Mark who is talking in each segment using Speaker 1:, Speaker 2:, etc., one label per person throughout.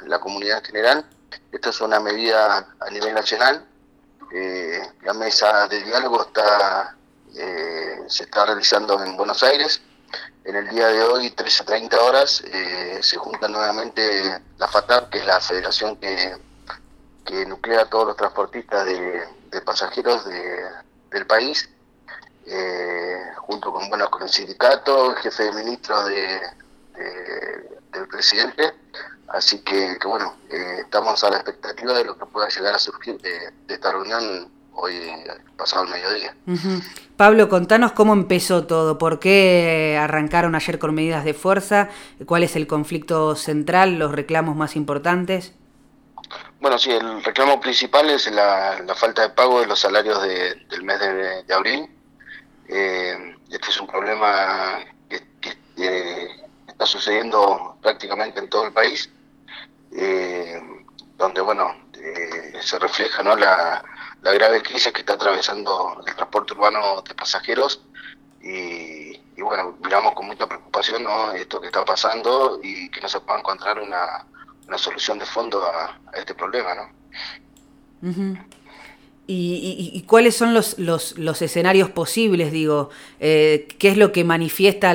Speaker 1: la comunidad en general. Esto es una medida a nivel nacional. La mesa de diálogo se está realizando en Buenos Aires. En el día de hoy, 13:30 horas, se junta nuevamente la FATAP, que es la federación que nuclea a todos los transportistas de pasajeros del país, junto con el sindicato, el jefe de ministros del presidente. Así que bueno, estamos a la expectativa de lo que pueda llegar a surgir de esta reunión hoy, pasado el mediodía.
Speaker 2: Uh-huh. Pablo, contanos cómo empezó todo, por qué arrancaron ayer con medidas de fuerza, cuál es el conflicto central, los reclamos más importantes.
Speaker 1: Bueno, sí, el reclamo principal es la falta de pago de los salarios del mes de abril. Este es un problema que está sucediendo prácticamente en todo el país, donde se refleja, ¿no?, la grave crisis que está atravesando el transporte urbano de pasajeros y bueno, miramos con mucha preocupación, ¿no?, esto que está pasando y que no se pueda encontrar una solución de fondo a este problema, ¿no?
Speaker 2: Uh-huh. ¿Y cuáles son los escenarios posibles, digo? ¿Qué es lo que manifiesta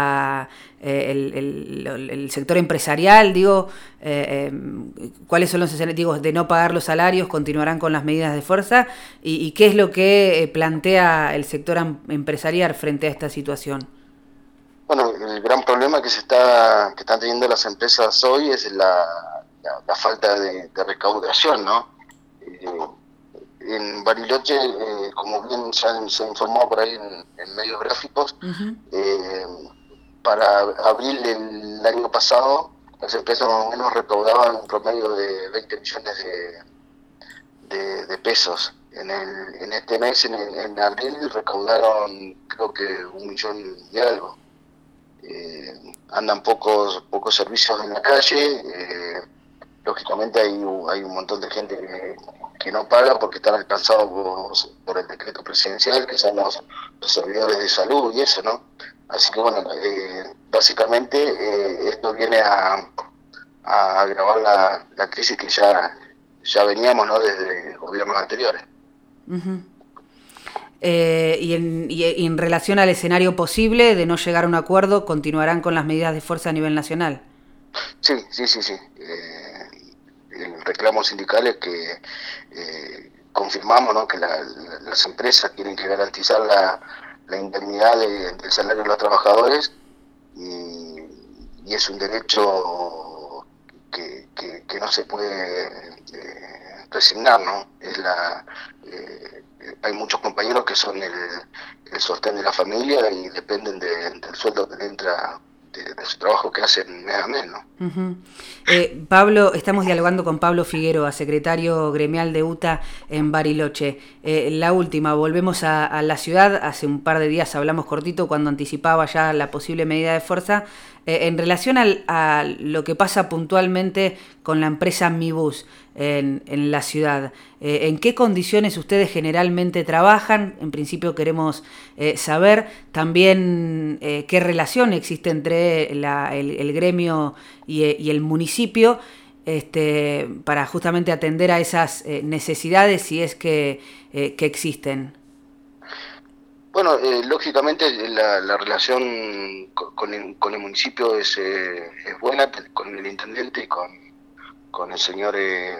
Speaker 2: el sector empresarial, digo? ¿Cuáles son los escenarios, digo, de no pagar los salarios, continuarán con las medidas de fuerza? ¿Y qué es lo que plantea el sector empresarial frente a esta situación?
Speaker 1: Bueno, el gran problema que están teniendo las empresas hoy es la falta de recaudación, ¿no? En Bariloche, como bien se informó por ahí en medios gráficos, uh-huh, para abril del año pasado, las empresas más o menos recaudaban un promedio de 20 millones de pesos. En este mes, en abril, recaudaron creo que 1 millón y algo. Andan pocos servicios en la calle. Lógicamente hay un montón de gente que no paga porque están alcanzados por el decreto presidencial, que son los servidores de salud y eso, ¿no? Así que bueno, básicamente esto viene a agravar la crisis que ya veníamos, ¿no?, desde gobiernos anteriores.
Speaker 2: Uh-huh. Y en relación al escenario posible de no llegar a un acuerdo, ¿continuarán con las medidas de fuerza a nivel nacional?
Speaker 1: Sí. El reclamo sindical es que confirmamos, ¿no?, que las empresas tienen que garantizar la indemnidad del salario de los trabajadores y es un derecho que no se puede resignar, ¿no? Hay muchos compañeros que son el sostén de la familia y dependen del sueldo que le entra de su trabajo que hacen mes a mes, ¿no?
Speaker 2: Uh-huh. Pablo, estamos dialogando con Pablo Figueroa, secretario gremial de UTA en Bariloche. La última, volvemos a la ciudad. Hace un par de días hablamos cortito cuando anticipaba ya la posible medida de fuerza. En relación a lo que pasa puntualmente con la empresa MiBus en la ciudad, ¿en qué condiciones ustedes generalmente trabajan? En principio queremos saber también qué relación existe entre el gremio y el municipio, para justamente atender a esas necesidades, si es que existen.
Speaker 1: Bueno, lógicamente la relación con el municipio es buena, con el intendente y con el señor,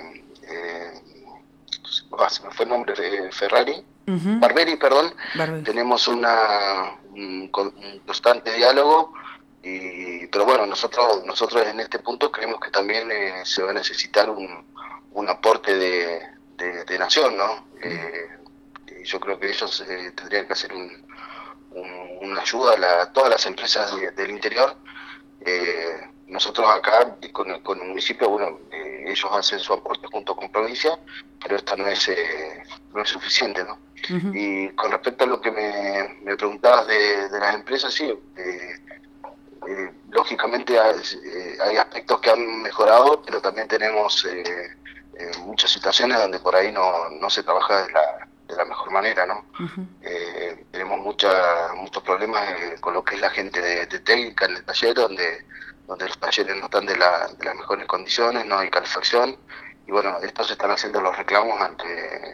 Speaker 1: se me fue el nombre, Ferrari, uh-huh, Barberi, perdón. Barberi. Tenemos un constante diálogo, pero bueno, nosotros en este punto creemos que también se va a necesitar un aporte de nación, ¿no? Yo creo que ellos tendrían que hacer una ayuda a todas las empresas del interior. Nosotros acá con el municipio, bueno, ellos hacen su aporte junto con provincia, pero esto no es suficiente, ¿no? Uh-huh. Y con respecto a lo que me preguntabas de las empresas, sí, lógicamente hay aspectos que han mejorado, pero también tenemos muchas situaciones donde por ahí no se trabaja de la mejor manera, ¿no? Uh-huh. Tenemos muchos problemas con lo que es la gente de técnica en el taller, donde donde los talleres no están de las mejores condiciones, no hay calefacción, y bueno, estos están haciendo los reclamos ante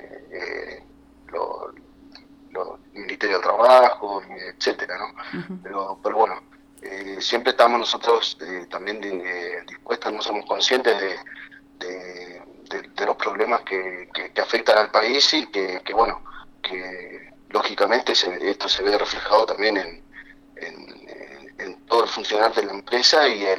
Speaker 1: los Ministerios de Trabajo, etcétera, ¿no? Pero bueno, siempre estamos nosotros también dispuestos, no somos conscientes de los problemas que afectan al país y que bueno, que lógicamente esto se ve reflejado también en todo el funcionar de la empresa y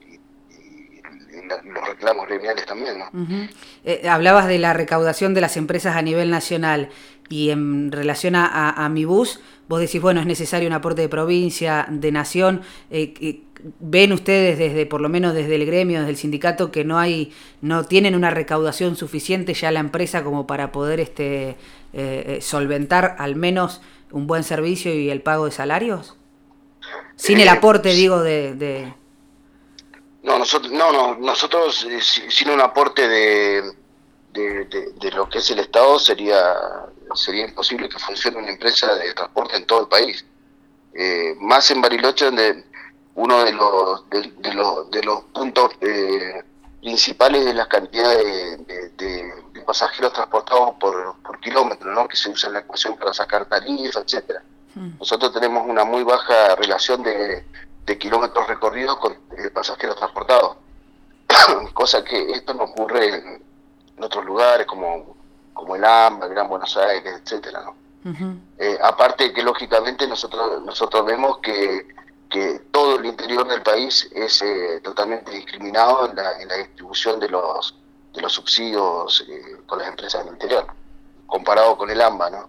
Speaker 1: los reclamos gremiales también, ¿no?
Speaker 2: Hablabas de la recaudación de las empresas a nivel nacional y en relación a Mi Bus, vos decís, bueno, es necesario un aporte de provincia, de nación. ¿Ven ustedes por lo menos desde el gremio, desde el sindicato, que no tienen una recaudación suficiente ya la empresa como para poder solventar al menos un buen servicio y el pago de salarios? Sin el aporte, digo, de...
Speaker 1: No, nosotros sin un aporte de lo que es el Estado sería imposible que funcione una empresa de transporte en todo el país. Más en Bariloche, donde uno de los puntos principales es la cantidad de pasajeros transportados por kilómetro, ¿no? Que se usa en la ecuación para sacar tarifas, etcétera. Nosotros tenemos una muy baja relación de kilómetros recorridos con pasajeros transportados, cosa que esto no ocurre en otros lugares como el AMBA, Gran Buenos Aires, etcétera, ¿no? Aparte que lógicamente nosotros vemos que todo el interior del país es totalmente discriminado en la distribución de los subsidios con las empresas del interior, comparado con el AMBA, ¿no?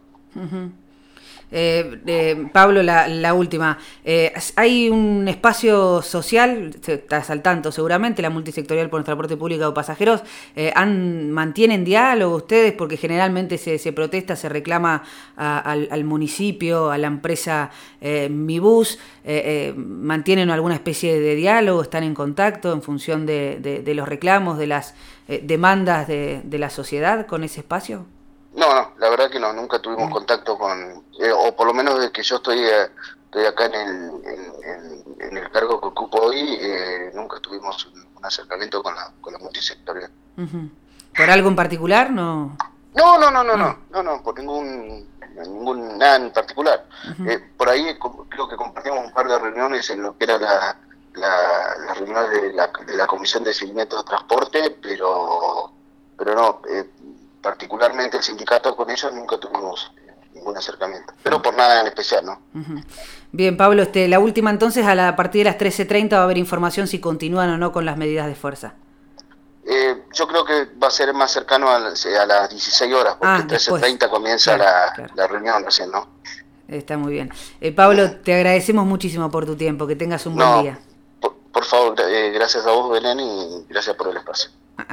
Speaker 2: Pablo, la última. ¿Hay un espacio social, estás al tanto seguramente, la multisectorial por el transporte público de pasajeros? ¿Mantienen diálogo ustedes? Porque generalmente se protesta, se reclama al municipio, a la empresa Mi Bus. ¿Mantienen alguna especie de diálogo? ¿Están en contacto en función de los reclamos, de las demandas de la sociedad con ese espacio?
Speaker 1: No, la verdad que no, nunca tuvimos contacto con, o por lo menos desde que yo estoy acá en el cargo que ocupo hoy, nunca tuvimos un acercamiento con la multisectorial.
Speaker 2: ¿Por algo en particular? No,
Speaker 1: por nada en particular. Por ahí creo que compartimos un par de reuniones en lo que era la reunión de la Comisión de Seguimiento de Transporte, pero no, particularmente el sindicato con ellos nunca tuvimos ningún acercamiento, pero por nada en especial, ¿no?
Speaker 2: Bien, Pablo, la última entonces, a partir de las 13:30 va a haber información si continúan o no con las medidas de fuerza.
Speaker 1: Yo creo que va a ser más cercano a las 16 horas, porque 13:30 comienza la reunión recién, ¿no?
Speaker 2: Está muy bien. Pablo, te agradecemos muchísimo por tu tiempo, que tengas un buen día.
Speaker 1: Por favor, gracias a vos, Belén, y gracias por el espacio.